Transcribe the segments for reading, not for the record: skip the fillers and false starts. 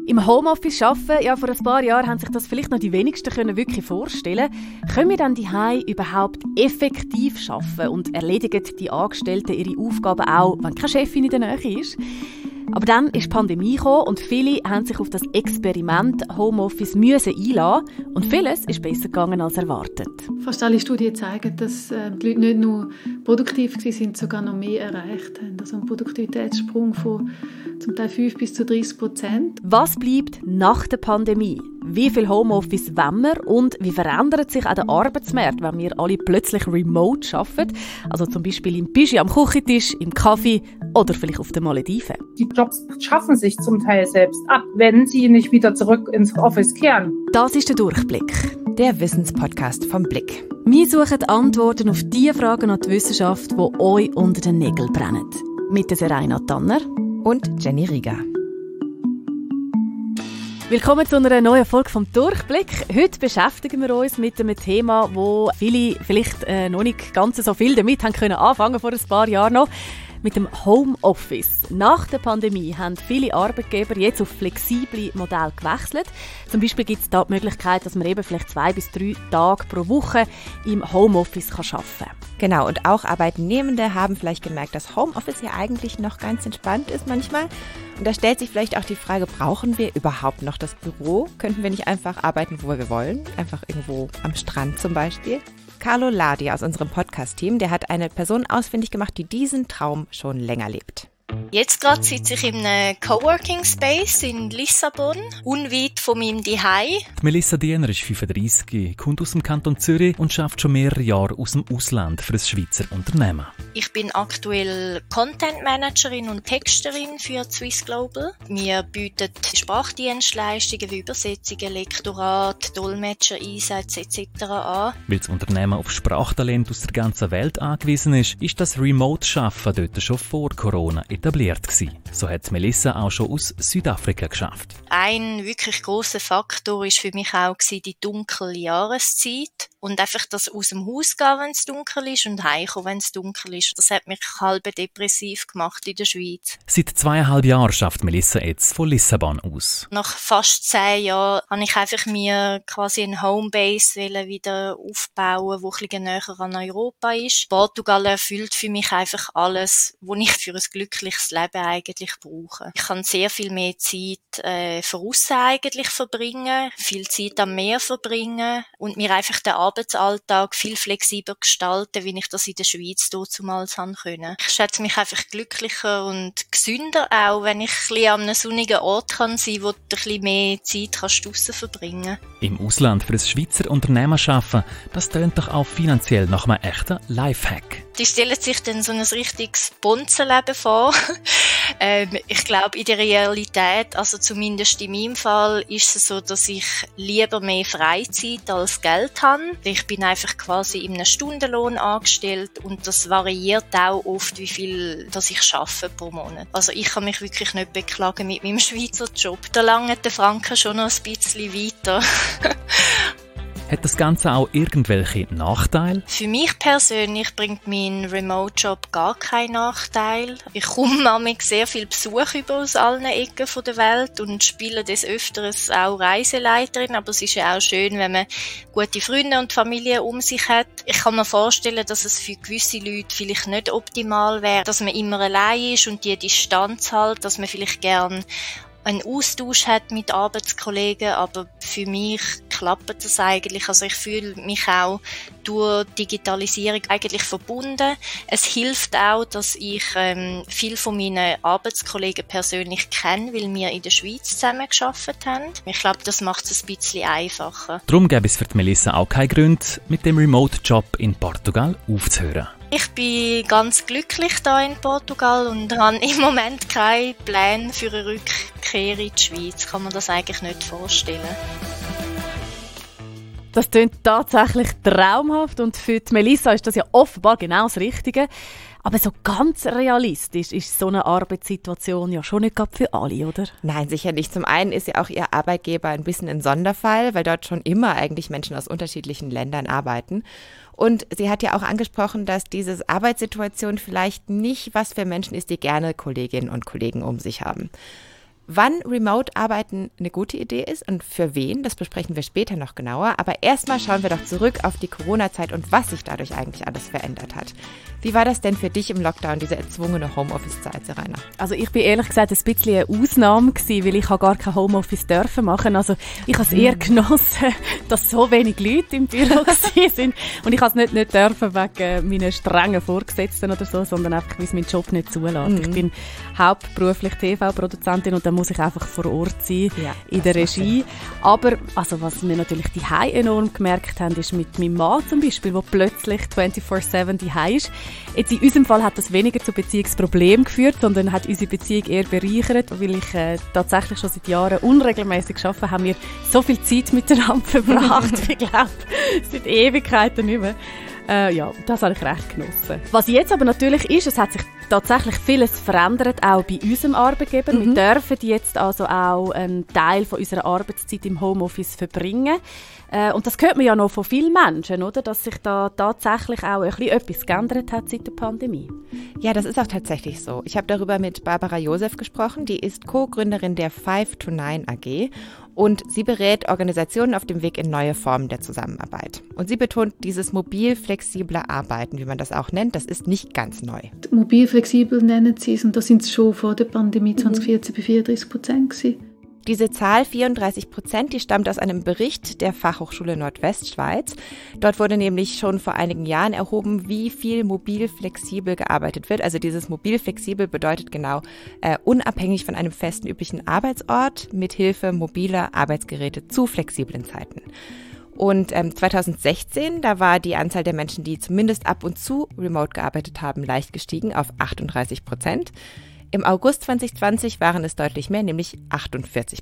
Im Homeoffice arbeiten, ja, vor ein paar Jahren haben sich das vielleicht noch die wenigsten können wirklich vorstellen. Können wir dann daheim überhaupt effektiv arbeiten und erledigen die Angestellten ihre Aufgaben auch, wenn keine Chefin in der Nähe ist? Aber dann ist die Pandemie gekommen und viele haben sich auf das Experiment Homeoffice einlassen und vieles ist besser gegangen als erwartet. Fast alle Studien zeigen, dass die Leute nicht nur produktiv waren, sogar noch mehr erreicht haben. Also ein Produktivitätssprung von zum Teil 5 bis zu 30%. Was bleibt nach der Pandemie? Wie viel Homeoffice wollen wir und wie verändert sich auch der Arbeitsmarkt, wenn wir alle plötzlich remote arbeiten? Also zum Beispiel im Büchi am Küchentisch, im Kaffee oder vielleicht auf den Malediven. Die Jobs schaffen sich zum Teil selbst ab, wenn sie nicht wieder zurück ins Office kehren. Das ist der Durchblick. Der Wissenspodcast vom Blick. Wir suchen Antworten auf die Fragen an die Wissenschaft, die euch unter den Nägeln brennen. Mit der Seraina Tanner und Jenny Rieger. Willkommen zu einer neuen Folge vom Durchblick. Heute beschäftigen wir uns mit einem Thema, wo viele vielleicht noch nicht ganz so viel damit haben können anfangen vor ein paar Jahren noch. Mit dem Homeoffice. Nach der Pandemie haben viele Arbeitgeber jetzt auf flexible Modelle gewechselt. Zum Beispiel gibt es da die Möglichkeit, dass man eben vielleicht 2 bis 3 Tage pro Woche im Homeoffice arbeiten kann. Genau, und auch Arbeitnehmende haben vielleicht gemerkt, dass Homeoffice ja eigentlich noch ganz entspannt ist manchmal. Und da stellt sich vielleicht auch die Frage, brauchen wir überhaupt noch das Büro? Könnten wir nicht einfach arbeiten, wo wir wollen? Einfach irgendwo am Strand zum Beispiel? Carlo Ladi aus unserem Podcast-Team, der hat eine Person ausfindig gemacht, die diesen Traum schon länger lebt. Jetzt gerade sitze ich in einem Coworking Space in Lissabon, unweit von meinem Zuhause. Melissa Diener ist 35, kommt aus dem Kanton Zürich und arbeitet schon mehrere Jahre aus dem Ausland für ein Schweizer Unternehmen. Ich bin aktuell Content Managerin und Texterin für Swiss Global. Wir bieten Sprachdienstleistungen wie Übersetzungen, Lektorat, Dolmetscher-Einsätze etc. an. Weil das Unternehmen auf Sprachtalent aus der ganzen Welt angewiesen ist, ist das Remote-Arbeiten dort schon vor Corona etabliert gewesen. So hat Melissa auch schon aus Südafrika geschafft. Ein wirklich grosser Faktor ist für mich auch die dunkle Jahreszeit. Und einfach das aus dem Haus gehen, wenn es dunkel ist, und heimkommen, wenn es dunkel ist. Das hat mich halb depressiv gemacht in der Schweiz. Seit 2,5 Jahren schafft Melissa jetzt von Lissabon aus. Nach fast 10 Jahren habe ich einfach mir quasi eine Homebase wieder aufbauen, die ein bisschen näher an Europa ist. Portugal erfüllt für mich einfach alles, was ich für ein glückliches Leben eigentlich brauche. Ich kann sehr viel mehr Zeit draussen eigentlich verbringen, viel Zeit am Meer verbringen und mir einfach den Arbeitsalltag viel flexibler gestalten, wie ich das in der Schweiz damals konnte. Ich schätze mich einfach glücklicher und gesünder auch, wenn ich ein bisschen an einem sonnigen Ort sein kann, wo du ein bisschen mehr Zeit draussen verbringen kannst. Im Ausland für ein Schweizer Unternehmen arbeiten, das tönt doch auch finanziell nach einem echten Lifehack. Die stellen sich dann so ein richtiges Bonzenleben vor. Ich glaube, in der Realität, also zumindest in meinem Fall, ist es so, dass ich lieber mehr Freizeit als Geld habe. Ich bin einfach quasi in einem Stundenlohn angestellt und das variiert auch oft, wie viel dass ich arbeite pro Monat. Also ich kann mich wirklich nicht beklagen mit meinem Schweizer Job. Da langt der Franken schon noch ein bisschen weiter. Hat das Ganze auch irgendwelche Nachteile? Für mich persönlich bringt mein Remote-Job gar keinen Nachteil. Ich komme manchmal sehr viel Besuch über aus allen Ecken der Welt und spiele des Öfteren auch Reiseleiterin. Aber es ist ja auch schön, wenn man gute Freunde und Familie um sich hat. Ich kann mir vorstellen, dass es für gewisse Leute vielleicht nicht optimal wäre, dass man immer allein ist und die Distanz hält, dass man vielleicht gern einen Austausch hat mit Arbeitskollegen, aber für mich klappt das eigentlich. Also ich fühle mich auch durch Digitalisierung eigentlich verbunden. Es hilft auch, dass ich viel von meinen Arbeitskollegen persönlich kenne, weil wir in der Schweiz zusammen gearbeitet haben. Ich glaube, das macht es ein bisschen einfacher. Darum gäbe es für die Melissa auch keinen Grund, mit dem Remote-Job in Portugal aufzuhören. Ich bin ganz glücklich hier in Portugal und habe im Moment keine Pläne für eine Rückkehr in die Schweiz. Kann man das eigentlich nicht vorstellen. Das klingt tatsächlich traumhaft und für die Melissa ist das ja offenbar genau das Richtige. Aber so ganz realistisch ist so eine Arbeitssituation ja schon nicht gerade für alle, oder? Nein, sicher nicht. Zum einen ist ja auch ihr Arbeitgeber ein bisschen ein Sonderfall, weil dort schon immer eigentlich Menschen aus unterschiedlichen Ländern arbeiten. Und sie hat ja auch angesprochen, dass diese Arbeitssituation vielleicht nicht was für Menschen ist, die gerne Kolleginnen und Kollegen um sich haben. Wann Remote-Arbeiten eine gute Idee ist und für wen, das besprechen wir später noch genauer. Aber erstmal schauen wir doch zurück auf die Corona-Zeit und was sich dadurch eigentlich alles verändert hat. Wie war das denn für dich im Lockdown, diese erzwungene Homeoffice-Zeit, Serena? Also ich bin ehrlich gesagt ein bisschen eine Ausnahme gewesen, weil ich gar kein Homeoffice dürfen machen. Also ich habe es eher genossen, dass so wenig Leute im Büro sind. Und ich habe es nicht dürfen wegen meiner strengen Vorgesetzten oder so, sondern einfach, weil es mein Job nicht zulässt. Ich bin hauptberuflich TV-Produzentin und dann muss ich einfach vor Ort sein, in der Regie. Aber also, was wir natürlich daheim enorm gemerkt haben, ist mit meinem Mann zum Beispiel, der plötzlich 24/7 daheim ist. Jetzt in unserem Fall hat das weniger zu Beziehungsproblemen geführt, sondern hat unsere Beziehung eher bereichert, weil ich tatsächlich schon seit Jahren unregelmäßig arbeite, haben wir so viel Zeit miteinander verbracht, ich glaube, seit Ewigkeiten nicht mehr. Das habe ich recht genossen. Was jetzt aber natürlich ist, es hat sich tatsächlich vieles verändert, auch bei unserem Arbeitgeber. Wir dürfen jetzt also auch einen Teil von unserer Arbeitszeit im Homeoffice verbringen. Und das hört man ja noch von vielen Menschen, oder? Dass sich da tatsächlich auch ein bisschen etwas geändert hat seit der Pandemie. Ja, das ist auch tatsächlich so. Ich habe darüber mit Barbara Joseph gesprochen. Die ist Co-Gründerin der 5to9 AG und sie berät Organisationen auf dem Weg in neue Formen der Zusammenarbeit. Und sie betont, dieses mobil-flexible Arbeiten, wie man das auch nennt, das ist nicht ganz neu. Mobil flexibel nennen sie es und da sind es schon vor der Pandemie 2014 bei 34% gewesen. Diese Zahl 34%, die stammt aus einem Bericht der Fachhochschule Nordwestschweiz. Dort wurde nämlich schon vor einigen Jahren erhoben, wie viel mobil flexibel gearbeitet wird. Also dieses mobil flexibel bedeutet genau unabhängig von einem festen üblichen Arbeitsort mit Hilfe mobiler Arbeitsgeräte zu flexiblen Zeiten. Und 2016, da war die Anzahl der Menschen, die zumindest ab und zu remote gearbeitet haben, leicht gestiegen auf 38%. Im August 2020 waren es deutlich mehr, nämlich 48%.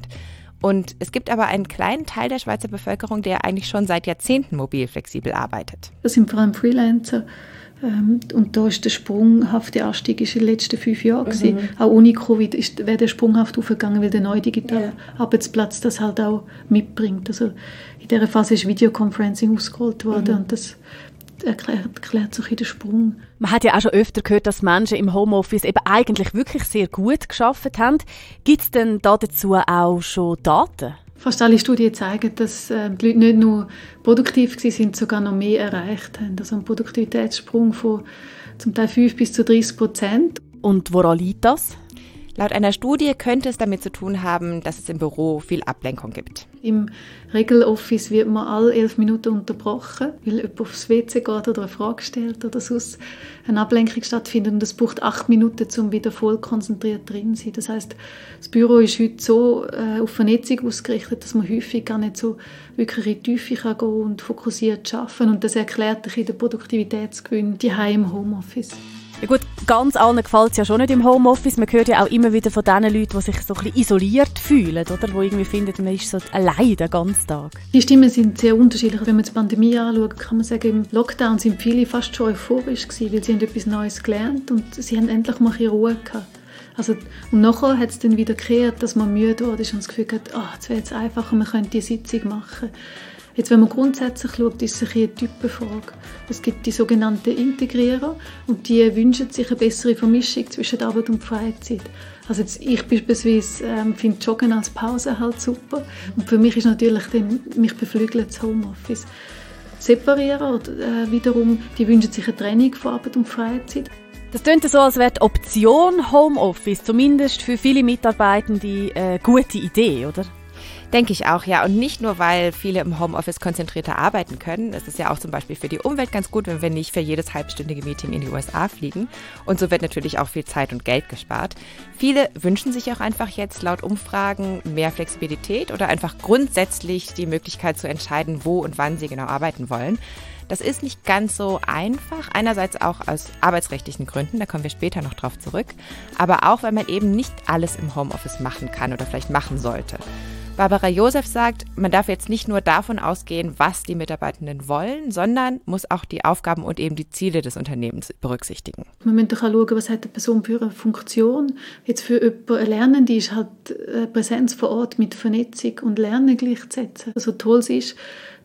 Und es gibt aber einen kleinen Teil der Schweizer Bevölkerung, der eigentlich schon seit Jahrzehnten mobil flexibel arbeitet. Das sind vor allem Freelancer. Und da ist der sprunghafte Anstieg in den letzten 5 Jahren gewesen. Auch ohne Covid wäre der sprunghaft aufgegangen, weil der neue digitale Arbeitsplatz das halt auch mitbringt. Also in dieser Phase ist Videoconferencing ausgerollt worden und das erklärt sich in den Sprung. Man hat ja auch schon öfter gehört, dass Menschen im Homeoffice eben eigentlich wirklich sehr gut gearbeitet haben. Gibt es denn dazu auch schon Daten? Fast alle Studien zeigen, dass die Leute nicht nur produktiv waren, sogar noch mehr erreicht haben. Also ein Produktivitätssprung von zum Teil 5-30%. Und woran liegt das? Laut einer Studie könnte es damit zu tun haben, dass es im Büro viel Ablenkung gibt. Im Regeloffice wird man alle 11 Minuten unterbrochen, weil jemand aufs WC geht oder eine Frage stellt oder sonst eine Ablenkung stattfindet. Und es braucht 8 Minuten, um wieder voll konzentriert drin zu sein. Das heisst, das Büro ist heute so auf Vernetzung ausgerichtet, dass man häufig gar nicht so wirklich in die Tiefe gehen kann und fokussiert arbeiten. Und das erklärt sich den Produktivitätsgewinn daheim im Homeoffice. Ja gut, ganz allen gefällt es ja schon nicht im Homeoffice. Man hört ja auch immer wieder von den Leuten, die sich so ein bisschen isoliert fühlen, oder? Die irgendwie finden, man ist so allein den ganzen Tag. Die Stimmen sind sehr unterschiedlich. Wenn man die Pandemie anschaut, kann man sagen, im Lockdown sind viele fast schon euphorisch gewesen, weil sie haben etwas Neues gelernt und sie haben endlich mal ein Ruhe gehabt. Also, und nachher hat es dann wieder gekehrt, dass man müde wurde und das Gefühl hat, jetzt wäre es einfacher, man könnte die Sitzung machen. Jetzt, wenn man grundsätzlich schaut, ist es eine Typenfrage. Es gibt die sogenannten Integrierer und die wünschen sich eine bessere Vermischung zwischen Arbeit und Freizeit. Also jetzt, ich beispielsweise finde Joggen als Pause halt super und für mich ist natürlich dann, mich beflügelt das Homeoffice. Separierer wiederum, die wünschen sich eine Trennung von Arbeit und Freizeit. Das klingt so, als wäre die Option Homeoffice zumindest für viele Mitarbeitende eine gute Idee, oder? Denke ich auch, ja. Und nicht nur, weil viele im Homeoffice konzentrierter arbeiten können. Es ist ja auch zum Beispiel für die Umwelt ganz gut, wenn wir nicht für jedes halbstündige Meeting in die USA fliegen. Und so wird natürlich auch viel Zeit und Geld gespart. Viele wünschen sich auch einfach jetzt laut Umfragen mehr Flexibilität oder einfach grundsätzlich die Möglichkeit zu entscheiden, wo und wann sie genau arbeiten wollen. Das ist nicht ganz so einfach, einerseits auch aus arbeitsrechtlichen Gründen, da kommen wir später noch drauf zurück, aber auch, weil man eben nicht alles im Homeoffice machen kann oder vielleicht machen sollte. Barbara Joseph sagt, man darf jetzt nicht nur davon ausgehen, was die Mitarbeitenden wollen, sondern muss auch die Aufgaben und eben die Ziele des Unternehmens berücksichtigen. Man muss auch schauen, was hat eine Person für eine Funktion. Jetzt für jemanden, eine Lernende ist halt Präsenz vor Ort mit Vernetzung und Lernen gleichzusetzen. Also toll ist,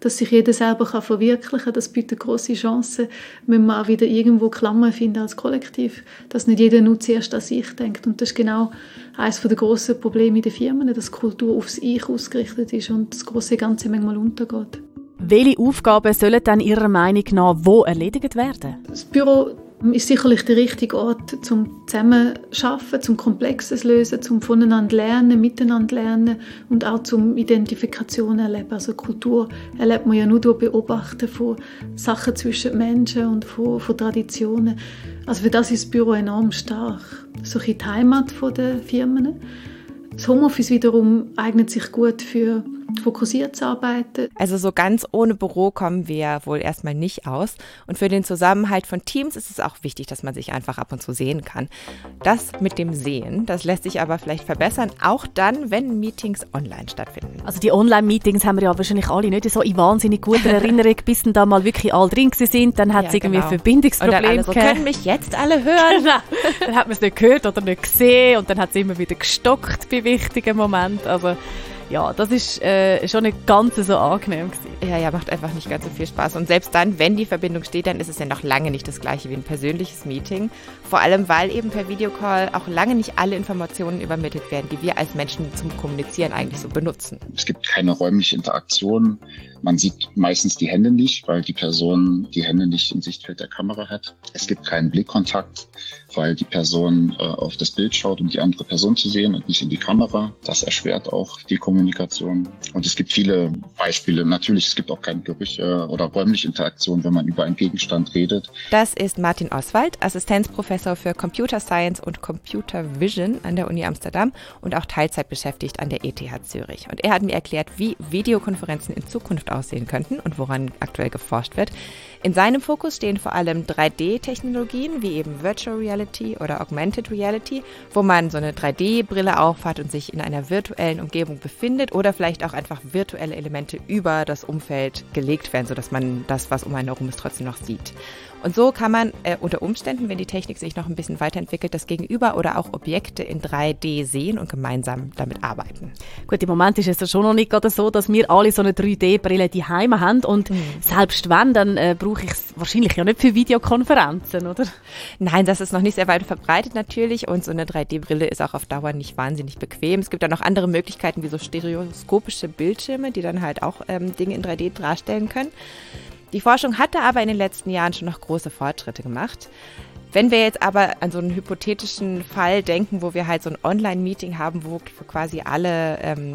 dass sich jeder selber verwirklichen kann. Das bietet grosse Chancen, wenn man auch wieder irgendwo Klammern finden als Kollektiv, dass nicht jeder nur zuerst an sich denkt. Und das ist genau eines der grossen Probleme in den Firmen, dass Kultur aufs Ich ausgerichtet ist und das grosse Ganze manchmal untergeht. Welche Aufgaben sollen dann Ihrer Meinung nach wo erledigt werden? Das Büro ist sicherlich der richtige Ort, zum Zusammenarbeiten, zum Komplexes lösen, zum voneinander lernen, miteinander lernen und auch zum Identifikation erleben. Also Kultur erlebt man ja nur durch Beobachten von Sachen zwischen Menschen und von Traditionen. Also für das ist das Büro enorm stark. So ein bisschen die Heimat der Firmen. Das Homeoffice wiederum eignet sich gut für fokussiert zu arbeiten. Also so ganz ohne Büro kommen wir wohl erstmal nicht aus. Und für den Zusammenhalt von Teams ist es auch wichtig, dass man sich einfach ab und zu sehen kann. Das mit dem Sehen, das lässt sich aber vielleicht verbessern, auch dann, wenn Meetings online stattfinden. Also die Online-Meetings haben wir ja wahrscheinlich alle nicht so in wahnsinnig guter Erinnerung, bis dann da mal wirklich alle drin sind. Dann hat es irgendwie ein Verbindungsproblem. Und dann alle so, können mich jetzt alle hören? Dann hat man es nicht gehört oder nicht gesehen und dann hat es immer wieder gestockt bei wichtigen Momenten. Also ja, das ist schon nicht ganz so angenehm gewesen. Ja, macht einfach nicht ganz so viel Spaß. Und selbst dann, wenn die Verbindung steht, dann ist es ja noch lange nicht das gleiche wie ein persönliches Meeting. Vor allem, weil eben per Videocall auch lange nicht alle Informationen übermittelt werden, die wir als Menschen zum Kommunizieren eigentlich so benutzen. Es gibt keine räumliche Interaktion. Man sieht meistens die Hände nicht, weil die Person die Hände nicht im Sichtfeld der Kamera hat. Es gibt keinen Blickkontakt, weil die Person auf das Bild schaut, um die andere Person zu sehen und nicht in die Kamera. Das erschwert auch die Kommunikation. Und es gibt viele Beispiele. Natürlich, es gibt auch keine Gerüche oder räumliche Interaktion, wenn man über einen Gegenstand redet. Das ist Martin Oswald, Assistenzprofessor für Computer Science und Computer Vision an der Uni Amsterdam und auch Teilzeit beschäftigt an der ETH Zürich. Und er hat mir erklärt, wie Videokonferenzen in Zukunft aussehen könnten und woran aktuell geforscht wird. In seinem Fokus stehen vor allem 3D-Technologien wie eben Virtual Reality oder Augmented Reality, wo man so eine 3D-Brille aufhat und sich in einer virtuellen Umgebung befindet oder vielleicht auch einfach virtuelle Elemente über das Umfeld gelegt werden, sodass man das, was um einen herum ist, trotzdem noch sieht. Und so kann man unter Umständen, wenn die Technik sich noch ein bisschen weiterentwickelt, das Gegenüber oder auch Objekte in 3D sehen und gemeinsam damit arbeiten. Gut, im Moment ist es ja schon noch nicht gerade so, dass wir alle so eine 3D-Brille daheim haben und selbst wenn, dann brauche ich es wahrscheinlich ja nicht für Videokonferenzen, oder? Nein, das ist noch nicht sehr weit verbreitet natürlich und so eine 3D-Brille ist auch auf Dauer nicht wahnsinnig bequem. Es gibt dann noch andere Möglichkeiten wie so stereoskopische Bildschirme, die dann halt auch Dinge in 3D darstellen können. Die Forschung hatte aber in den letzten Jahren schon noch große Fortschritte gemacht. Wenn wir jetzt aber an so einen hypothetischen Fall denken, wo wir halt so ein Online-Meeting haben, wo quasi alle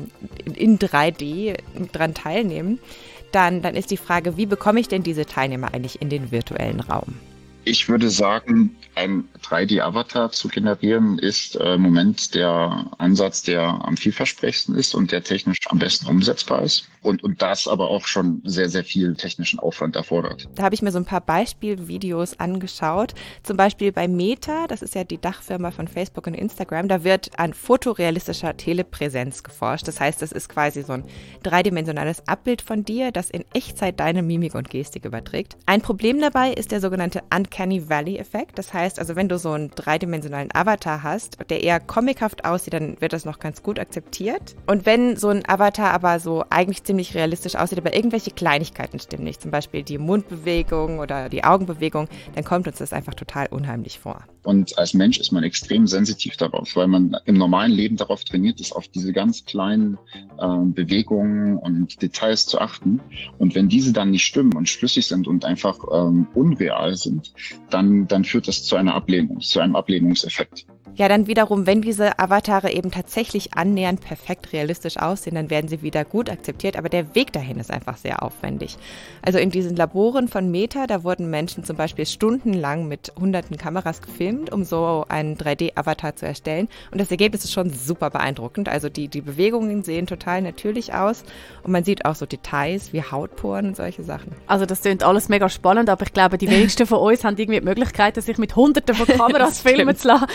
in 3D dran teilnehmen, dann ist die Frage, wie bekomme ich denn diese Teilnehmer eigentlich in den virtuellen Raum? Ich würde sagen, ein 3D-Avatar zu generieren ist im Moment der Ansatz, der am vielversprechendsten ist und der technisch am besten umsetzbar ist. Und das aber auch schon sehr, sehr viel technischen Aufwand erfordert. Da habe ich mir so ein paar Beispielvideos angeschaut. Zum Beispiel bei Meta, das ist ja die Dachfirma von Facebook und Instagram, da wird an fotorealistischer Telepräsenz geforscht. Das heißt, das ist quasi so ein dreidimensionales Abbild von dir, das in Echtzeit deine Mimik und Gestik überträgt. Ein Problem dabei ist der sogenannte Uncanny Valley-Effekt. Das heißt also, wenn du so einen dreidimensionalen Avatar hast, der eher comichaft aussieht, dann wird das noch ganz gut akzeptiert. Und wenn so ein Avatar aber so eigentlich ziemlich realistisch aussieht, aber irgendwelche Kleinigkeiten stimmen nicht, zum Beispiel die Mundbewegung oder die Augenbewegung, dann kommt uns das einfach total unheimlich vor. Und als Mensch ist man extrem sensitiv darauf, weil man im normalen Leben darauf trainiert ist, auf diese ganz kleinen Bewegungen und Details zu achten. Und wenn diese dann nicht stimmen und schlüssig sind und einfach unreal sind, dann führt das zu einer Ablehnung, zu einem Ablehnungseffekt. Ja, dann wiederum, wenn diese Avatare eben tatsächlich annähernd perfekt realistisch aussehen, dann werden sie wieder gut akzeptiert, aber der Weg dahin ist einfach sehr aufwendig. Also in diesen Laboren von Meta, da wurden Menschen zum Beispiel stundenlang mit hunderten Kameras gefilmt, um so einen 3D-Avatar zu erstellen und das Ergebnis ist schon super beeindruckend. Also die Bewegungen sehen total natürlich aus und man sieht auch so Details wie Hautporen und solche Sachen. Also das klingt alles mega spannend, aber ich glaube, die wenigsten von uns haben irgendwie die Möglichkeit, sich mit hunderten von Kameras filmen zu lassen. Nur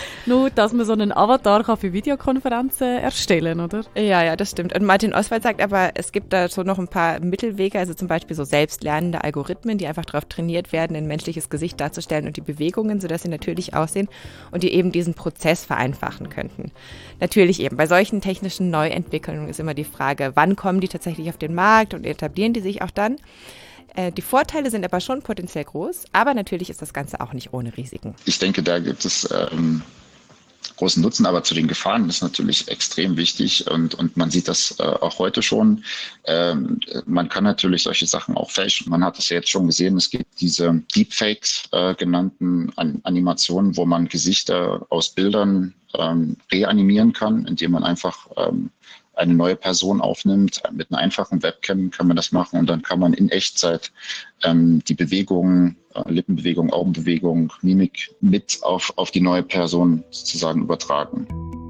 gut, dass man so einen Avatar für Videokonferenzen erstellen kann, oder? Ja, das stimmt. Und Martin Oswald sagt aber, es gibt da so noch ein paar Mittelwege, also zum Beispiel so selbstlernende Algorithmen, die einfach darauf trainiert werden, ein menschliches Gesicht darzustellen und die Bewegungen, sodass sie natürlich aussehen und die eben diesen Prozess vereinfachen könnten. Natürlich eben, bei solchen technischen Neuentwicklungen ist immer die Frage, wann kommen die tatsächlich auf den Markt und etablieren die sich auch dann? Die Vorteile sind aber schon potenziell groß, aber natürlich ist das Ganze auch nicht ohne Risiken. Ich denke, da gibt es großen Nutzen, aber zu den Gefahren ist natürlich extrem wichtig und man sieht das auch heute schon. Man kann natürlich solche Sachen auch fälschen. Man hat das ja jetzt schon gesehen, es gibt diese Deepfakes genannten Animationen, wo man Gesichter aus Bildern reanimieren kann, indem man einfach eine neue Person aufnimmt. Mit einer einfachen Webcam kann man das machen und dann kann man in Echtzeit die Bewegungen, Lippenbewegung, Augenbewegung, Mimik mit auf die neue Person sozusagen übertragen.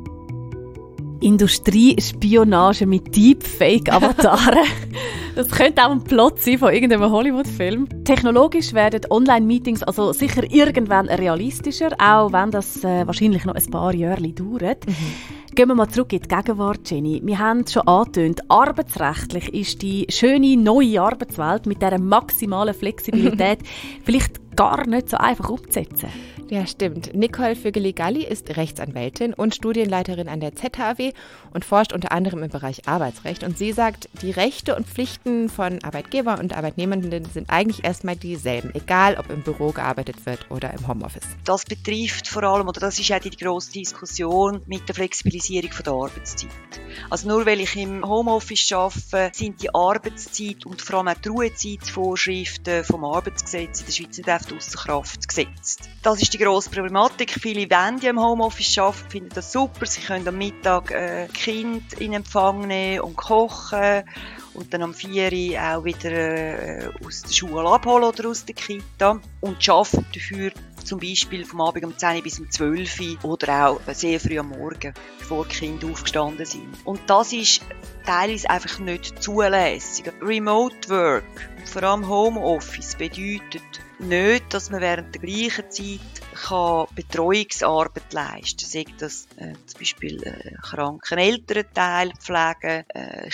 Industriespionage mit Deepfake-Avataren. Das könnte auch ein Plot sein von irgendeinem Hollywood-Film. Technologisch werden Online-Meetings also sicher irgendwann realistischer, auch wenn das wahrscheinlich noch ein paar Jahre dauert. Gehen wir mal zurück in die Gegenwart, Jenny. Wir haben es schon angetönt, arbeitsrechtlich ist die schöne neue Arbeitswelt mit dieser maximalen Flexibilität vielleicht gar nicht so einfach umzusetzen. Ja, stimmt. Nicole Vögeli-Galli ist Rechtsanwältin und Studienleiterin an der ZHAW und forscht unter anderem im Bereich Arbeitsrecht. Und sie sagt, die Rechte und Pflichten von Arbeitgeber und Arbeitnehmenden sind eigentlich erstmal dieselben, egal ob im Büro gearbeitet wird oder im Homeoffice. Das betrifft vor allem, oder das ist auch die grosse Diskussion mit der Flexibilisierung der Arbeitszeit. Also nur weil ich im Homeoffice arbeite, sind die Arbeitszeit und vor allem auch die Ruhezeitvorschriften vom Arbeitsgesetz in der Schweiz nicht ausser Kraft gesetzt. Das ist die grosse Problematik. Viele wollen ja im Homeoffice arbeiten, finden das super. Sie können am Mittag Kind in Empfang nehmen und kochen und dann am 4 Uhr auch wieder aus der Schule abholen oder aus der Kita und arbeiten dafür zum Beispiel vom Abend um 10 Uhr bis um 12 Uhr oder auch sehr früh am Morgen, bevor die Kinder aufgestanden sind. Und das ist teilweise einfach nicht zulässig. Remote Work, vor allem Homeoffice, bedeutet nicht, dass man während der gleichen Zeit Betreuungsarbeit leisten kann. Sei das zum Beispiel kranken Elternteil pflegen,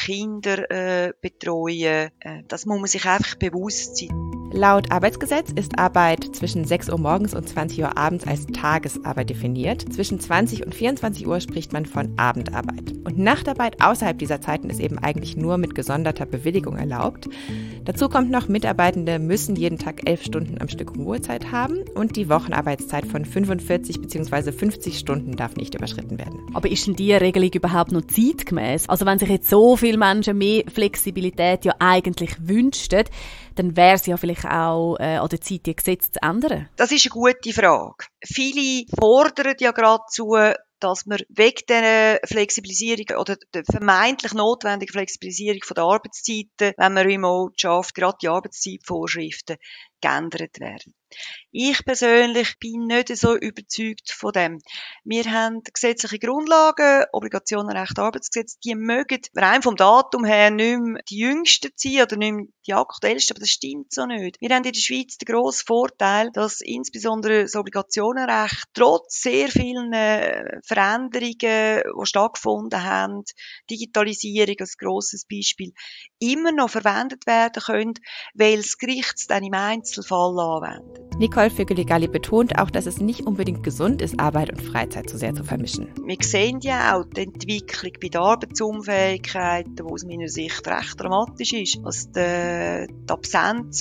Kinder betreuen. Das muss man sich einfach bewusst sein. Laut Arbeitsgesetz ist Arbeit zwischen 6 Uhr morgens und 20 Uhr abends als Tagesarbeit definiert. Zwischen 20 und 24 Uhr spricht man von Abendarbeit. Und Nachtarbeit außerhalb dieser Zeiten ist eben eigentlich nur mit gesonderter Bewilligung erlaubt. Dazu kommt noch, Mitarbeitende müssen jeden Tag 11 Stunden am Stück Ruhezeit haben und die Wochenarbeitszeit von 45 bzw. 50 Stunden darf nicht überschritten werden. Aber ist denn diese Regelung überhaupt noch zeitgemäß? Also wenn sich jetzt so viele Menschen mehr Flexibilität ja eigentlich wünschten, dann wäre es ja vielleicht auch an der Zeit, die Gesetze zu ändern. Das ist eine gute Frage. Viele fordern ja geradezu, dass man wegen der Flexibilisierung oder der vermeintlich notwendigen Flexibilisierung der Arbeitszeiten, wenn man remote arbeitet, gerade die Arbeitszeitvorschriften geändert werden. Ich persönlich bin nicht so überzeugt von dem. Wir haben gesetzliche Grundlagen, Obligationenrecht, Arbeitsgesetz, die mögen rein vom Datum her nicht mehr die jüngsten sein oder nicht mehr die aktuellsten, aber das stimmt so nicht. Wir haben in der Schweiz den grossen Vorteil, dass insbesondere das Obligationenrecht trotz sehr vielen Veränderungen, die stattgefunden haben, Digitalisierung als grosses Beispiel, immer noch verwendet werden können, weil das Gericht es dann im Einzelfall anwendet. Nicole Vögeli-Galli betont auch, dass es nicht unbedingt gesund ist, Arbeit und Freizeit zu sehr zu vermischen. Wir sehen ja auch die Entwicklung bei der Arbeitsunfähigkeit, die aus meiner Sicht recht dramatisch ist. Also die Absenz,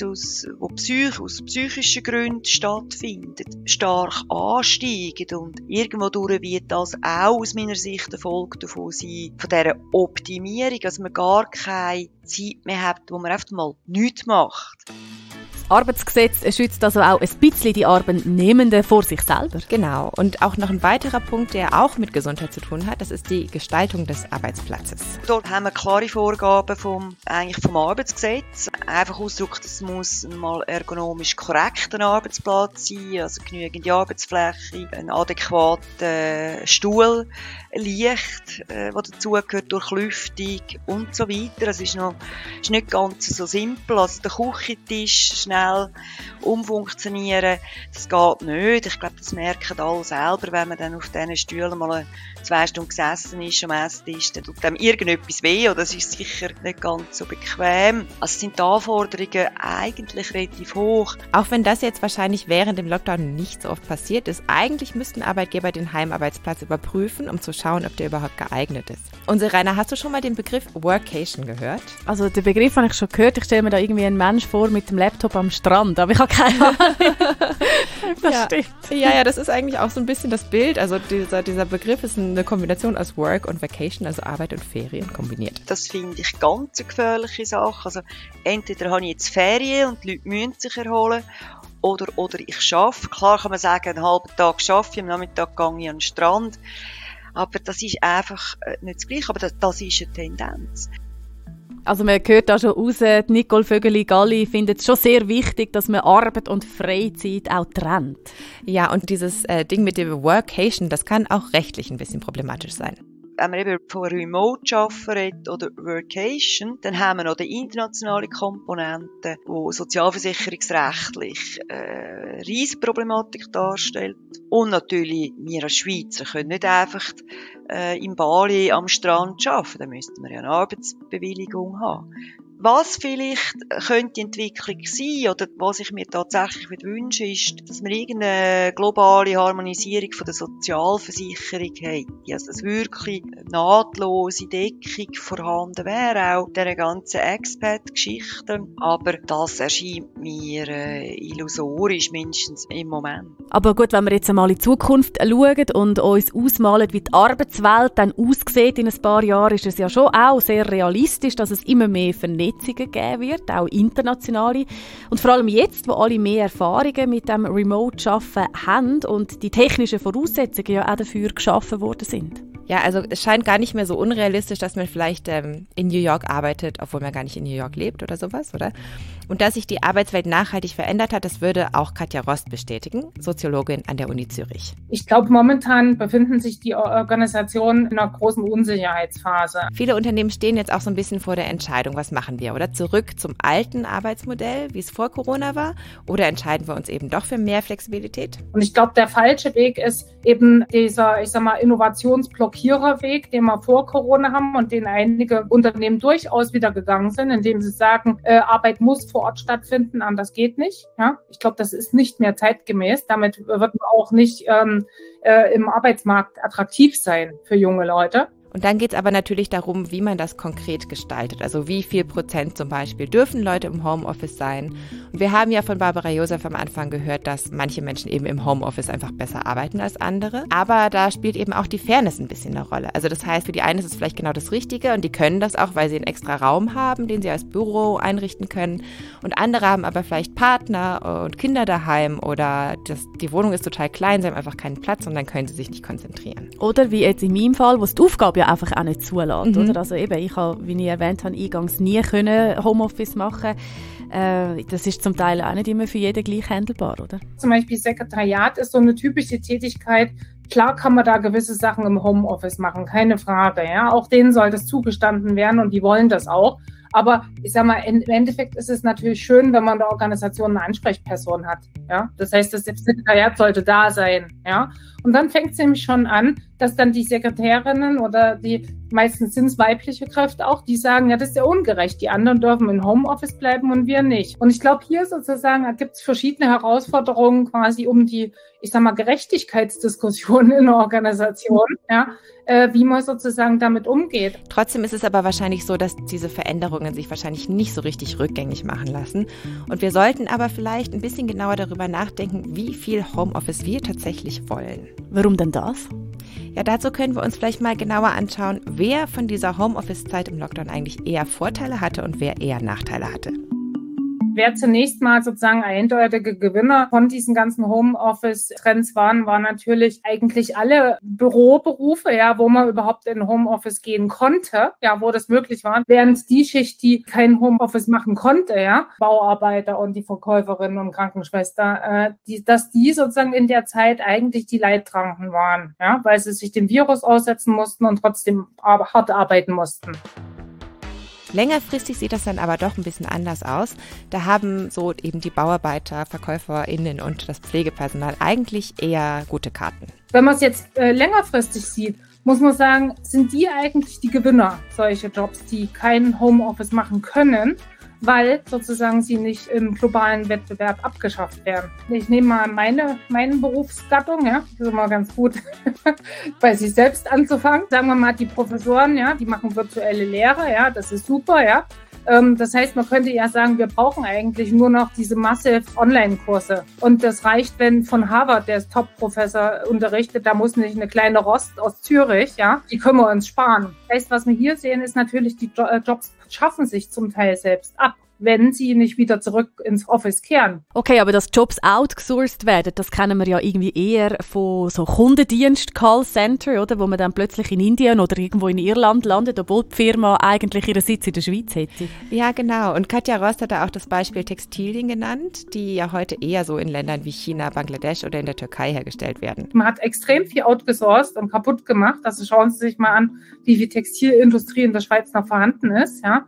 die aus psychischen Gründen stattfindet, stark ansteigt. Und irgendwo durch wird das auch aus meiner Sicht der Folge davon sein, von dieser Optimierung, dass man gar keine Zeit mehr hat, wo man einfach mal nichts macht. Das Arbeitsgesetz schützt also auch ein bisschen die Arbeitnehmenden vor sich selber. Genau. Und auch noch ein weiterer Punkt, der auch mit Gesundheit zu tun hat, das ist die Gestaltung des Arbeitsplatzes. Dort haben wir klare Vorgaben vom Arbeitsgesetz. Einfach ausgedrückt, es muss mal ergonomisch korrekt ein Arbeitsplatz sein, also genügend Arbeitsfläche, ein adäquater Stuhl, Licht, was dazugehört, Durchlüftung und so weiter. Es ist nicht ganz so simpel. Also der Küchentisch, schnell umfunktionieren. Das geht nicht. Ich glaube, das merken alle selber, wenn man dann auf diesen Stühlen mal 2 Stunden gesessen ist am Esstisch, dann tut einem irgendetwas weh, oder das ist sicher nicht ganz so bequem. Also sind die Anforderungen eigentlich relativ hoch. Auch wenn das jetzt wahrscheinlich während dem Lockdown nicht so oft passiert ist, eigentlich müssten Arbeitgeber den Heimarbeitsplatz überprüfen, um zu schauen, ob der überhaupt geeignet ist. Und Rainer, hast du schon mal den Begriff Workation gehört? Also den Begriff habe ich schon gehört. Ich stelle mir da irgendwie einen Mensch vor mit dem Laptop am Strand, aber ich habe keine Ahnung. Das stimmt. Ja, das ist eigentlich auch so ein bisschen das Bild. Also dieser Begriff ist eine Kombination aus Work und Vacation, also Arbeit und Ferien kombiniert. Das finde ich ganz eine gefährliche Sache. Also entweder habe ich jetzt Ferien und die Leute müssen sich erholen, oder ich arbeite. Klar kann man sagen, einen halben Tag arbeite ich, am Nachmittag gehe ich an den Strand. Aber das ist einfach nicht das Gleiche, aber das ist eine Tendenz. Also man hört da schon raus, Nicole Vögeli-Galli findet es schon sehr wichtig, dass man Arbeit und Freizeit auch trennt. Ja, und dieses Ding mit dem Workation, das kann auch rechtlich ein bisschen problematisch sein. Wenn man eben von Remote-Arbeiten redet oder Workation, dann haben wir noch die internationale Komponente, die sozialversicherungsrechtlich riesige Problematik darstellt. Und natürlich, wir als Schweizer können nicht einfach in Bali am Strand arbeiten. Da müssten wir ja eine Arbeitsbewilligung haben. Was vielleicht könnte die Entwicklung sein, oder was ich mir tatsächlich wünsche, ist, dass wir irgendeine globale Harmonisierung von der Sozialversicherung hätten. Also, dass wirklich nahtlose Deckung vorhanden wäre, auch dieser ganzen Expat-Geschichte. Aber das erscheint mir illusorisch, mindestens im Moment. Aber gut, wenn wir jetzt einmal in die Zukunft schauen und uns ausmalen, wie die Arbeitswelt dann aussieht in ein paar Jahren, ist es ja schon auch sehr realistisch, dass es immer mehr Vernetzungen geben wird, auch internationale. Und vor allem jetzt, wo alle mehr Erfahrungen mit dem Remote-Arbeiten haben und die technischen Voraussetzungen ja auch dafür geschaffen worden sind. Ja, also es scheint gar nicht mehr so unrealistisch, dass man vielleicht in New York arbeitet, obwohl man gar nicht in New York lebt oder sowas, oder? Und dass sich die Arbeitswelt nachhaltig verändert hat, das würde auch Katja Rost bestätigen, Soziologin an der Uni Zürich. Ich glaube, momentan befinden sich die Organisationen in einer großen Unsicherheitsphase. Viele Unternehmen stehen jetzt auch so ein bisschen vor der Entscheidung, was machen wir, oder? Zurück zum alten Arbeitsmodell, wie es vor Corona war, oder entscheiden wir uns eben doch für mehr Flexibilität? Und ich glaube, der falsche Weg ist eben dieser, Innovationsblockiererweg, den wir vor Corona haben und den einige Unternehmen durchaus wieder gegangen sind, indem sie sagen, Arbeit muss vor Ort stattfinden, anders geht nicht. Ja? Ich glaube, das ist nicht mehr zeitgemäß. Damit wird man auch nicht im Arbeitsmarkt attraktiv sein für junge Leute. Und dann geht es aber natürlich darum, wie man das konkret gestaltet. Also wie viel Prozent zum Beispiel dürfen Leute im Homeoffice sein. Und wir haben ja von Barbara Joseph am Anfang gehört, dass manche Menschen eben im Homeoffice einfach besser arbeiten als andere. Aber da spielt eben auch die Fairness ein bisschen eine Rolle. Also das heißt, für die einen ist es vielleicht genau das Richtige und die können das auch, weil sie einen extra Raum haben, den sie als Büro einrichten können. Und andere haben aber vielleicht Partner und Kinder daheim oder die Wohnung ist total klein, sie haben einfach keinen Platz und dann können sie sich nicht konzentrieren. Oder wie jetzt in meinem Fall, wo es die Aufgabe ja einfach auch nicht zulässt. Oder? Also eben, ich habe, wie ich erwähnt habe, eingangs nie können Homeoffice machen. Das ist zum Teil auch nicht immer für jeden gleich handelbar, oder? Zum Beispiel Sekretariat ist so eine typische Tätigkeit. Klar kann man da gewisse Sachen im Homeoffice machen, keine Frage. Ja? Auch denen soll das zugestanden werden und die wollen das auch. Aber ich sag mal, im Endeffekt ist es natürlich schön, wenn man in der Organisation eine Ansprechperson hat. Ja? Das heißt, das Sekretariat sollte da sein. Ja? Und dann fängt es nämlich schon an, dass dann die Sekretärinnen oder die, meistens sind es weibliche Kräfte auch, die sagen, ja, das ist ja ungerecht. Die anderen dürfen im Homeoffice bleiben und wir nicht. Und ich glaube, hier sozusagen gibt es verschiedene Herausforderungen quasi um die, ich sag mal, Gerechtigkeitsdiskussion in der Organisation, ja, wie man sozusagen damit umgeht. Trotzdem ist es aber wahrscheinlich so, dass diese Veränderungen sich wahrscheinlich nicht so richtig rückgängig machen lassen. Und wir sollten aber vielleicht ein bisschen genauer darüber nachdenken, wie viel Homeoffice wir tatsächlich wollen. Warum denn das? Ja, dazu können wir uns vielleicht mal genauer anschauen, wer von dieser Homeoffice-Zeit im Lockdown eigentlich eher Vorteile hatte und wer eher Nachteile hatte. Wer zunächst mal sozusagen eindeutige Gewinner von diesen ganzen Homeoffice-Trends waren natürlich eigentlich alle Büroberufe, ja, wo man überhaupt in Homeoffice gehen konnte, ja, wo das möglich war. Während die Schicht, die kein Homeoffice machen konnte, ja, Bauarbeiter und die Verkäuferinnen und Krankenschwester, dass die sozusagen in der Zeit eigentlich die Leidtragenden waren, ja, weil sie sich dem Virus aussetzen mussten und trotzdem hart arbeiten mussten. Längerfristig sieht das dann aber doch ein bisschen anders aus. Da haben so eben die Bauarbeiter, VerkäuferInnen und das Pflegepersonal eigentlich eher gute Karten. Wenn man es jetzt längerfristig sieht, muss man sagen, sind die eigentlich die Gewinner, solche Jobs, die kein Homeoffice machen können, weil sozusagen sie nicht im globalen Wettbewerb abgeschafft werden. Ich nehme mal meine Berufsgattung, ja, das ist immer ganz gut, bei sich selbst anzufangen. Sagen wir mal, die Professoren, ja, die machen virtuelle Lehre, ja, das ist super, ja. Das heißt, man könnte ja sagen, wir brauchen eigentlich nur noch diese Massive Online-Kurse. Und das reicht, wenn von Harvard der Top-Professor unterrichtet, da muss nicht eine kleine Rost aus Zürich, ja, die können wir uns sparen. Das heißt, was wir hier sehen, ist natürlich, die Jobs schaffen sich zum Teil selbst ab, wenn sie nicht wieder zurück ins Office kehren. Okay, aber dass Jobs outgesourced werden, das kennen wir ja irgendwie eher von so Kundendienst-Callcenter, oder, wo man dann plötzlich in Indien oder irgendwo in Irland landet, obwohl die Firma eigentlich ihren Sitz in der Schweiz hätte. Ja, genau. Und Katja Rost hat da auch das Beispiel Textilien genannt, die ja heute eher so in Ländern wie China, Bangladesch oder in der Türkei hergestellt werden. Man hat extrem viel outgesourced und kaputt gemacht. Also schauen Sie sich mal an, wie viel Textilindustrie in der Schweiz noch vorhanden ist, ja.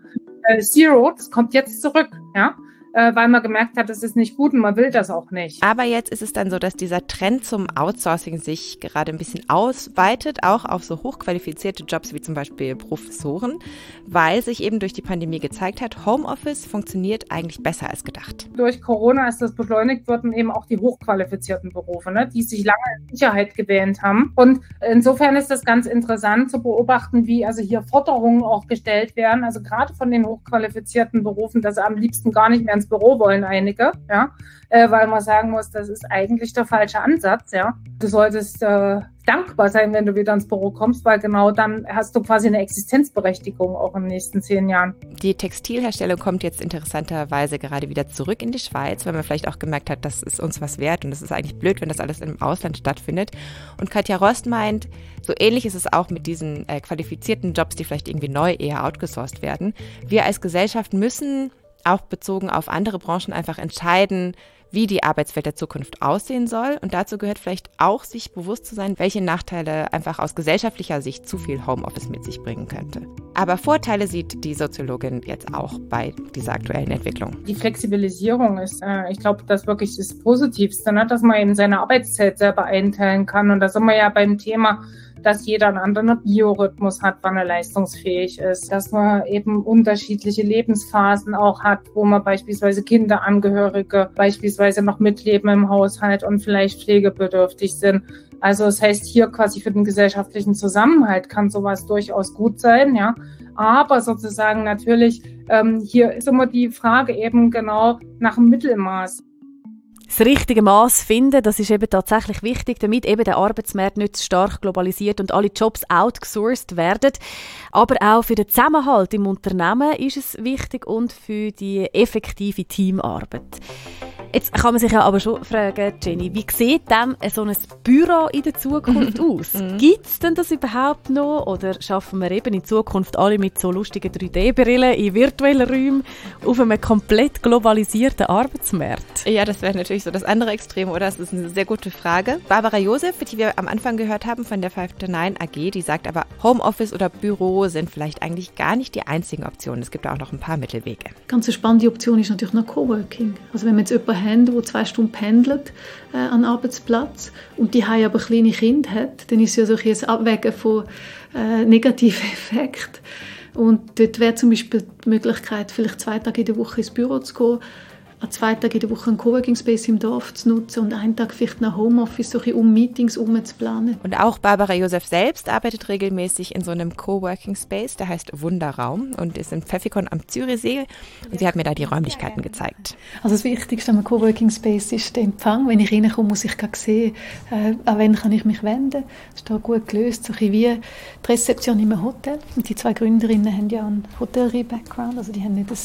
Zero, das kommt jetzt zurück, ja, weil man gemerkt hat, das ist nicht gut und man will das auch nicht. Aber jetzt ist es dann so, dass dieser Trend zum Outsourcing sich gerade ein bisschen ausweitet, auch auf so hochqualifizierte Jobs wie zum Beispiel Professoren, weil sich eben durch die Pandemie gezeigt hat, Homeoffice funktioniert eigentlich besser als gedacht. Durch Corona ist das beschleunigt worden, eben auch die hochqualifizierten Berufe, ne, die sich lange in Sicherheit gewähnt haben. Und insofern ist das ganz interessant zu beobachten, wie also hier Forderungen auch gestellt werden, also gerade von den hochqualifizierten Berufen, dass sie am liebsten gar nicht mehr ins Büro wollen, einige, ja, weil man sagen muss, das ist eigentlich der falsche Ansatz, ja. Du solltest dankbar sein, wenn du wieder ins Büro kommst, weil genau dann hast du quasi eine Existenzberechtigung auch in den nächsten 10 Jahren. Die Textilherstellung kommt jetzt interessanterweise gerade wieder zurück in die Schweiz, weil man vielleicht auch gemerkt hat, das ist uns was wert und es ist eigentlich blöd, wenn das alles im Ausland stattfindet. Und Katja Rost meint, so ähnlich ist es auch mit diesen qualifizierten Jobs, die vielleicht irgendwie neu eher outgesourced werden. Wir als Gesellschaft müssen auch bezogen auf andere Branchen einfach entscheiden, wie die Arbeitswelt der Zukunft aussehen soll. Und dazu gehört vielleicht auch, sich bewusst zu sein, welche Nachteile einfach aus gesellschaftlicher Sicht zu viel Homeoffice mit sich bringen könnte. Aber Vorteile sieht die Soziologin jetzt auch bei dieser aktuellen Entwicklung. Die Flexibilisierung ist, ich glaube, das wirklich das Positivste, ne? Dass man eben seine Arbeitszeit selber einteilen kann. Und da sind wir ja beim Thema, dass jeder einen anderen Biorhythmus hat, wann er leistungsfähig ist, dass man eben unterschiedliche Lebensphasen auch hat, wo man beispielsweise Kinderangehörige beispielsweise noch mitleben im Haushalt und vielleicht pflegebedürftig sind. Also das heißt, hier quasi für den gesellschaftlichen Zusammenhalt kann sowas durchaus gut sein, ja. Aber sozusagen natürlich, hier ist immer die Frage eben genau nach dem Mittelmaß. Das richtige Maß finden, das ist eben tatsächlich wichtig, damit eben der Arbeitsmarkt nicht zu stark globalisiert und alle Jobs outgesourced werden. Aber auch für den Zusammenhalt im Unternehmen ist es wichtig und für die effektive Teamarbeit. Jetzt kann man sich ja aber schon fragen, Jenny, wie sieht denn so ein Büro in der Zukunft aus? Gibt es denn das überhaupt noch? Oder schaffen wir eben in Zukunft alle mit so lustigen 3D-Brillen in virtuellen Räumen auf einem komplett globalisierten Arbeitsmarkt? Ja, das wäre natürlich so das andere Extrem, oder? Das ist eine sehr gute Frage. Barbara Josef, die wir am Anfang gehört haben von der 5to9 AG, die sagt aber, Homeoffice oder Büro sind vielleicht eigentlich gar nicht die einzigen Optionen. Es gibt auch noch ein paar Mittelwege. Ganz eine spannende Option ist natürlich noch Coworking. Also wenn wir jetzt jemanden haben, der 2 Stunden pendelt an den Arbeitsplatz und die haben aber kleine Kinder hat, dann ist es ja so ein Abwägen von negativen Effekten. Und dort wäre zum Beispiel die Möglichkeit, vielleicht 2 Tage in der Woche ins Büro zu gehen, an 2 Tagen in der Woche einen Coworking Space im Dorf zu nutzen und einen Tag vielleicht nach Homeoffice, so ein bisschen um Meetings zu planen. Und auch Barbara Josef selbst arbeitet regelmäßig in so einem Coworking Space, der heißt Wunderraum und ist in Pfäffikon am Zürichsee und sie hat mir da die Räumlichkeiten gezeigt. Also das Wichtigste am Coworking Space ist der Empfang. Wenn ich reinkomme, muss ich gerade sehen, an wen kann ich mich wenden. Das ist da gut gelöst, so ein bisschen wie die Rezeption in einem Hotel. Und die 2 Gründerinnen haben ja einen Hotellerie-Background, also die haben nicht das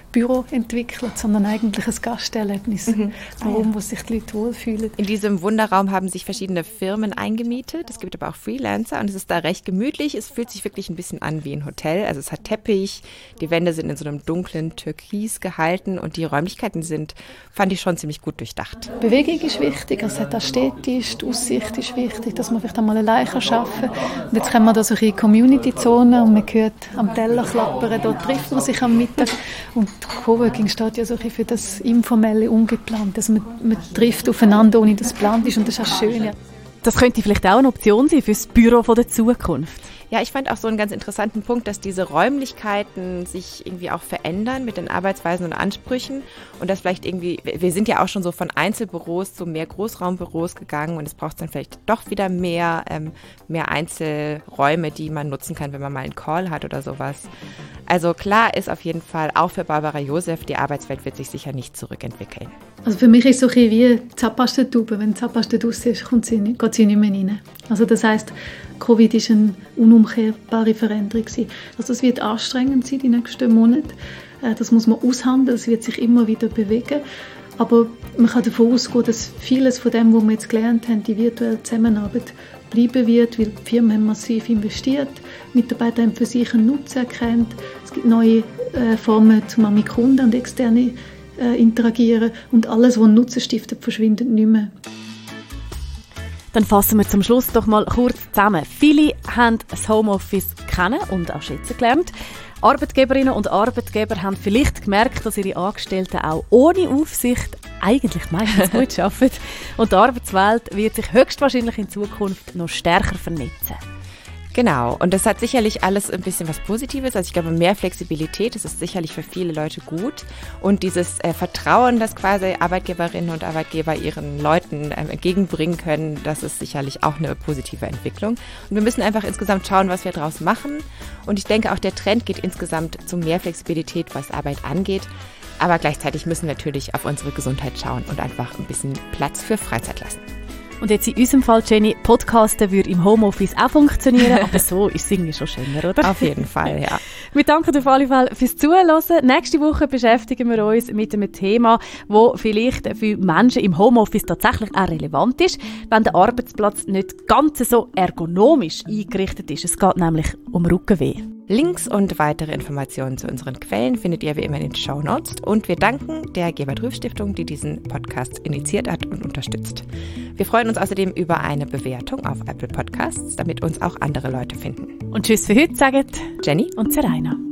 Büro entwickelt, sondern eigentlich ein Gasterlebnis, wo sich die Leute wohlfühlen. In diesem Wunderraum haben sich verschiedene Firmen eingemietet. Es gibt aber auch Freelancer und es ist da recht gemütlich. Es fühlt sich wirklich ein bisschen an wie ein Hotel. Also es hat Teppich, die Wände sind in so einem dunklen Türkis gehalten und die Räumlichkeiten fand ich schon ziemlich gut durchdacht. Bewegung ist wichtig, es hat Ästhetisch, die Aussicht ist wichtig, dass man vielleicht einmal allein arbeiten kann. Und jetzt kommen wir da so in die Community-Zone und man hört am Teller klappern, dort trifft man sich am Mittag. Und Coworking steht ja so ein bisschen für das informelle, ungeplante. Also man trifft aufeinander, ohne dass es geplant ist und das ist auch schön. Ja. Das könnte vielleicht auch eine Option sein für das Büro der Zukunft. Ja, ich fand auch so einen ganz interessanten Punkt, dass diese Räumlichkeiten sich irgendwie auch verändern mit den Arbeitsweisen und Ansprüchen und dass vielleicht irgendwie, wir sind ja auch schon so von Einzelbüros zu mehr Großraumbüros gegangen und es braucht dann vielleicht doch wieder mehr Einzelräume, die man nutzen kann, wenn man mal einen Call hat oder sowas. Also klar ist auf jeden Fall, auch für Barbara Joseph, die Arbeitswelt wird sich sicher nicht zurückentwickeln. Also für mich ist es so ein bisschen wie Zahnpastentube. Wenn die Zahnpaste draus ist, geht sie nicht mehr rein. Also das heisst, Covid war eine unumkehrbare Veränderung. Also es wird anstrengend sein, die nächsten Monate. Das muss man aushandeln, es wird sich immer wieder bewegen. Aber man kann davon ausgehen, dass vieles von dem, was wir jetzt gelernt haben, die virtuelle Zusammenarbeit, bleiben wird, weil die Firmen haben massiv investiert, Mitarbeiter haben für sich einen Nutzen erkannt, es gibt neue Formen, um mit Kunden und Externen interagieren und alles, was einen Nutzen stiftet, verschwindet nicht mehr. Dann fassen wir zum Schluss doch mal kurz zusammen. Viele haben das Homeoffice kennen und auch schätzen gelernt. Arbeitgeberinnen und Arbeitgeber haben vielleicht gemerkt, dass ihre Angestellten auch ohne Aufsicht eigentlich meistens gut arbeiten. Und die Arbeitswelt wird sich höchstwahrscheinlich in Zukunft noch stärker vernetzen. Genau, und das hat sicherlich alles ein bisschen was Positives. Also ich glaube, mehr Flexibilität, das ist sicherlich für viele Leute gut. Und dieses Vertrauen, das quasi Arbeitgeberinnen und Arbeitgeber ihren Leuten entgegenbringen können, das ist sicherlich auch eine positive Entwicklung. Und wir müssen einfach insgesamt schauen, was wir daraus machen. Und ich denke, auch der Trend geht insgesamt zu mehr Flexibilität, was Arbeit angeht. Aber gleichzeitig müssen wir natürlich auf unsere Gesundheit schauen und einfach ein bisschen Platz für Freizeit lassen. Und jetzt in unserem Fall, Jenny, Podcasten würde im Homeoffice auch funktionieren, aber so ist es irgendwie schon schöner, oder? Auf jeden Fall, ja. Wir danken auf alle Fälle fürs Zuhören. Nächste Woche beschäftigen wir uns mit einem Thema, das vielleicht für Menschen im Homeoffice tatsächlich auch relevant ist, wenn der Arbeitsplatz nicht ganz so ergonomisch eingerichtet ist. Es geht nämlich um Rückenweh. Links und weitere Informationen zu unseren Quellen findet ihr wie immer in den Shownotes. Und wir danken der Gebert-Rüff-Stiftung, die diesen Podcast initiiert hat und unterstützt. Wir freuen uns außerdem über eine Bewertung auf Apple Podcasts, damit uns auch andere Leute finden. Und tschüss für heute, sagen Jenny und Seraina.